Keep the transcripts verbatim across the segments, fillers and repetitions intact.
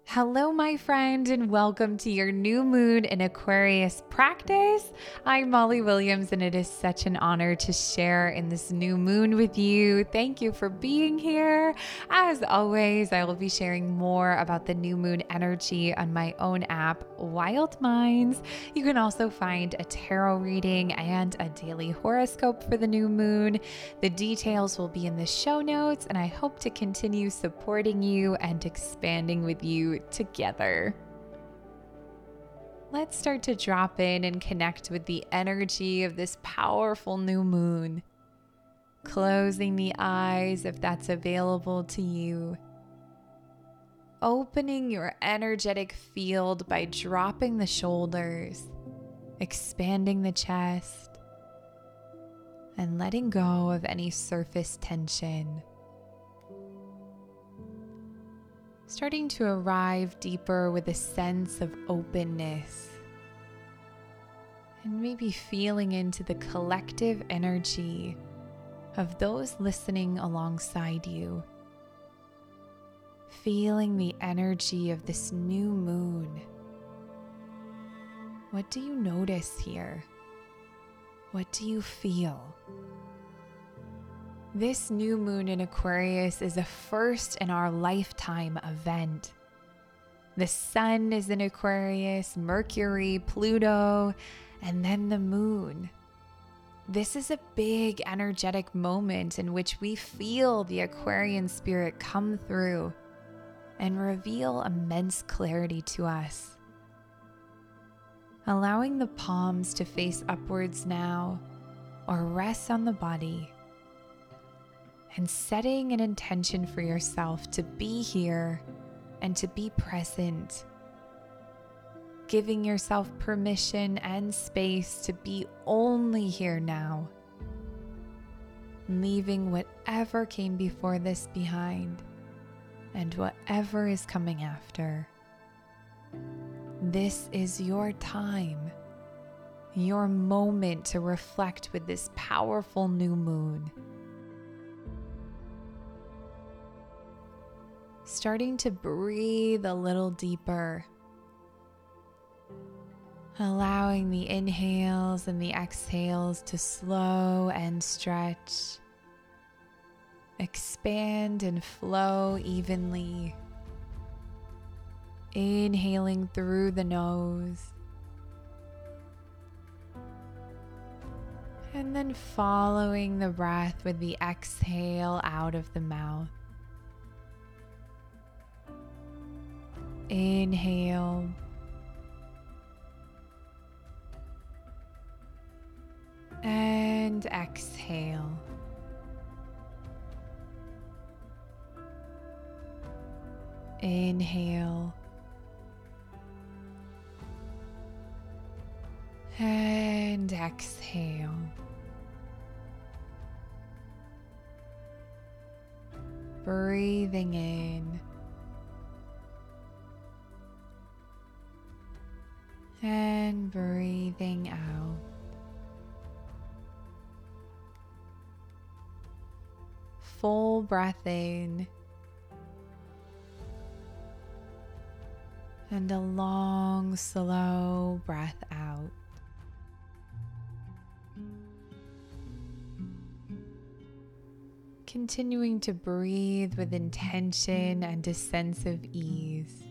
Hello, my friend, and welcome to your new moon in Aquarius practice. I'm Molly Williams, and it is such an honor to share in this new moon with you. Thank you for being here. As always, I will be sharing more about the new moon energy on my own app, Wild Minds. You can also find a tarot reading and a daily horoscope for the new moon. The details will be in the show notes, and I hope to continue supporting you and expanding with you together. Let's start to drop in and connect with the energy of this powerful new moon. Closing the eyes if that's available to you. Opening your energetic field by dropping the shoulders, expanding the chest, and letting go of any surface tension. Starting to arrive deeper with a sense of openness, and maybe feeling into the collective energy of those listening alongside you. Feeling the energy of this new moon. What do you notice here? What do you feel? This new moon in Aquarius is a first in our lifetime event. The sun is in Aquarius, Mercury, Pluto, and then the moon. This is a big energetic moment in which we feel the Aquarian spirit come through and reveal immense clarity to us. Allowing the palms to face upwards now or rest on the body. And setting an intention for yourself to be here and to be present. Giving yourself permission and space to be only here now. Leaving whatever came before this behind and whatever is coming after. This is your time, your moment to reflect with this powerful new moon. Starting to breathe a little deeper, allowing the inhales and the exhales to slow and stretch, expand and flow evenly, inhaling through the nose, and then following the breath with the exhale out of the mouth. Inhale. And exhale. Inhale. And exhale. Breathing in. And breathing out. Full breath in. And a long, slow breath out. Continuing to breathe with intention and a sense of ease.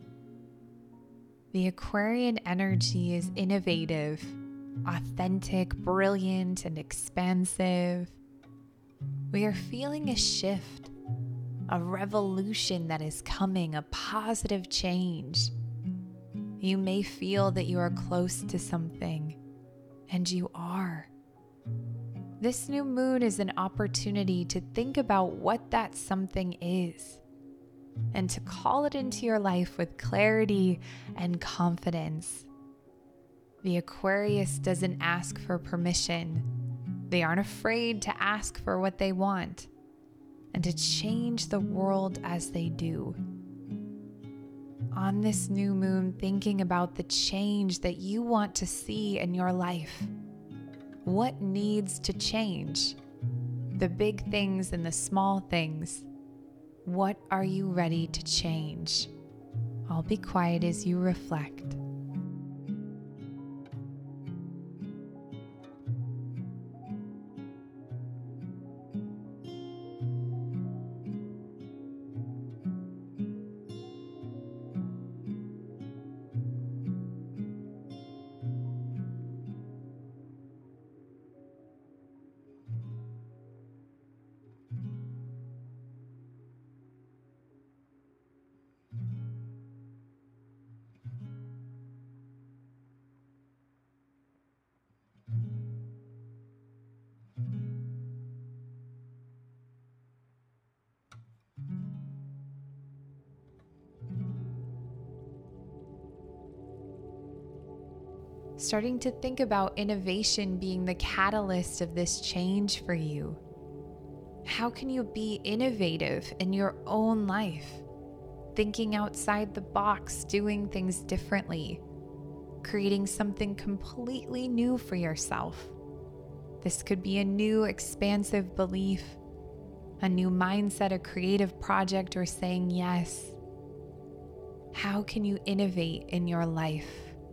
The Aquarian energy is innovative, authentic, brilliant, and expansive. We are feeling a shift, a revolution that is coming, a positive change. You may feel that you are close to something, and you are. This new moon is an opportunity to think about what that something is, and to call it into your life with clarity and confidence. The Aquarius doesn't ask for permission. They aren't afraid to ask for what they want and to change the world as they do. On this new moon, thinking about the change that you want to see in your life. What needs to change? The big things and the small things. What are you ready to change? I'll be quiet as you reflect. Starting to think about innovation being the catalyst of this change for you. How can you be innovative in your own life? Thinking outside the box, doing things differently, creating something completely new for yourself. This could be a new expansive belief, a new mindset, a creative project, or saying yes. How can you innovate in your life?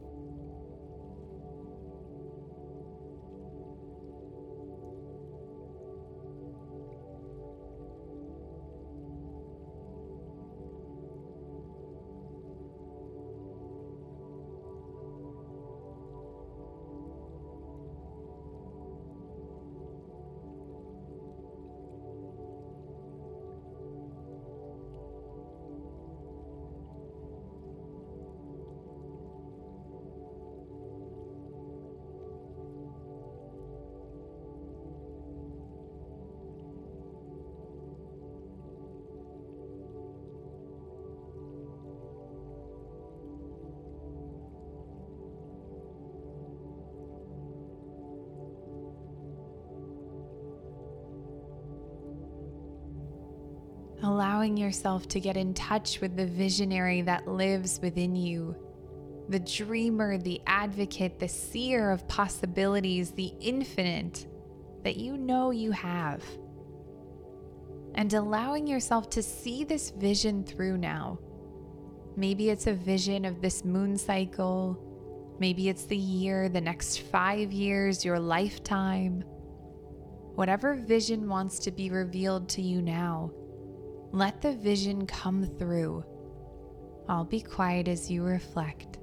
Allowing yourself to get in touch with the visionary that lives within you, the dreamer, the advocate, the seer of possibilities, the infinite that you know you have. And allowing yourself to see this vision through now. Maybe it's a vision of this moon cycle. Maybe it's the year, the next five years, your lifetime. Whatever vision wants to be revealed to you now, let the vision come through. I'll be quiet as you reflect.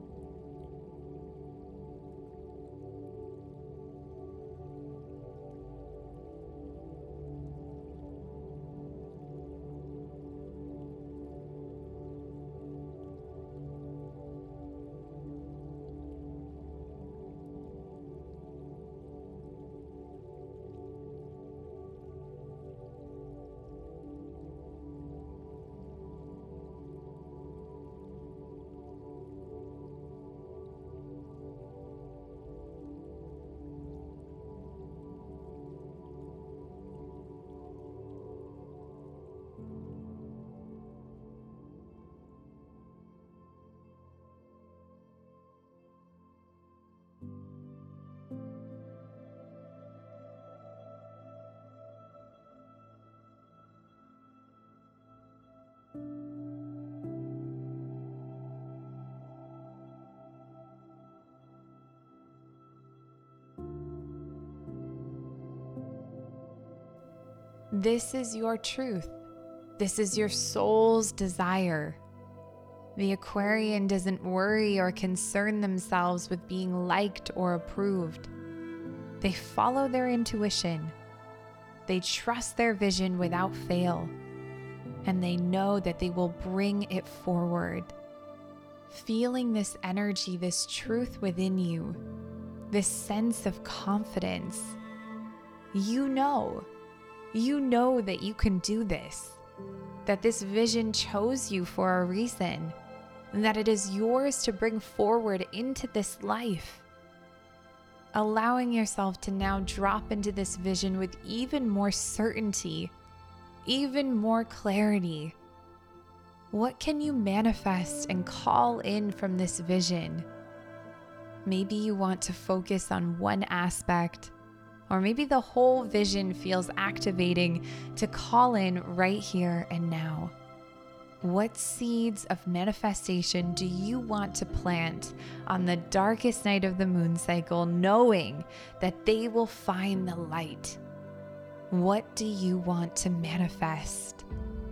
This is your truth. This is your soul's desire. The Aquarian doesn't worry or concern themselves with being liked or approved. They follow their intuition. They trust their vision without fail, and they know that they will bring it forward. Feeling this energy, this truth within you, this sense of confidence, you know, you know that you can do this, that this vision chose you for a reason, and that it is yours to bring forward into this life. Allowing yourself to now drop into this vision with even more certainty, even more clarity. What can you manifest and call in from this vision? Maybe you want to focus on one aspect, or maybe the whole vision feels activating to call in right here and now. What seeds of manifestation do you want to plant on the darkest night of the moon cycle, knowing that they will find the light? What do you want to manifest?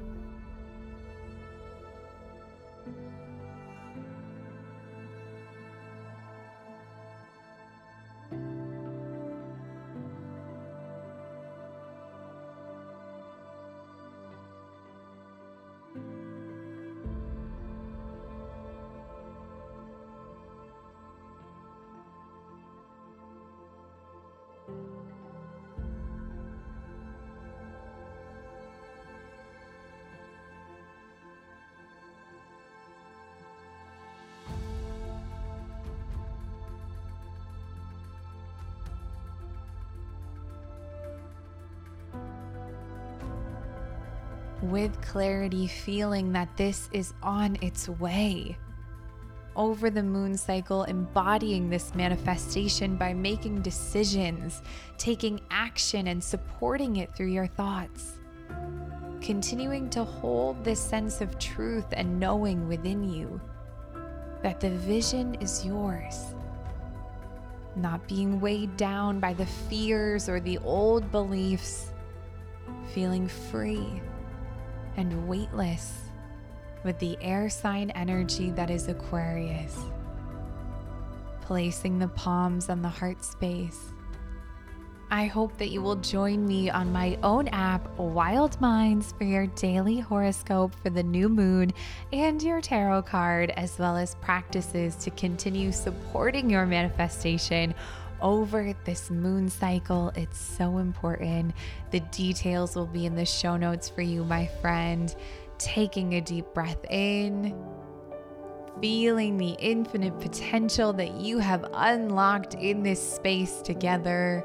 With clarity, feeling that this is on its way. Over the moon cycle, embodying this manifestation by making decisions, taking action, and supporting it through your thoughts. Continuing to hold this sense of truth and knowing within you that the vision is yours. Not being weighed down by the fears or the old beliefs. Feeling free and weightless with the air sign energy that is Aquarius. Placing the palms on the heart space. I hope that you will join me on my own app, Wild Minds, for your daily horoscope for the new moon and your tarot card, as well as practices to continue supporting your manifestation over this moon cycle. It's so important. The details will be in the show notes for you, my friend. Taking a deep breath in, feeling the infinite potential that you have unlocked in this space together.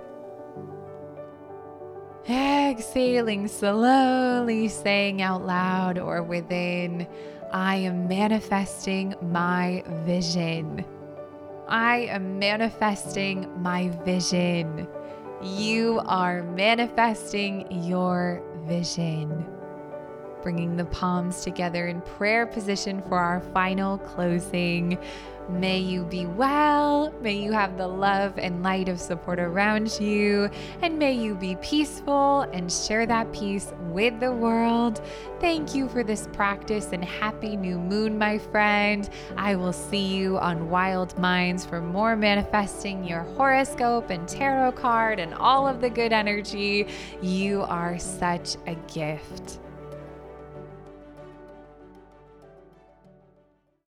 Exhaling slowly, saying out loud or within, I am manifesting my vision. I am manifesting my vision. You are manifesting your vision. Bringing the palms together in prayer position for our final closing. May you be well. May you have the love and light of support around you. And may you be peaceful and share that peace with the world. Thank you for this practice and happy new moon, my friend. I will see you on Wild Minds for more manifesting your horoscope and tarot card and all of the good energy. You are such a gift.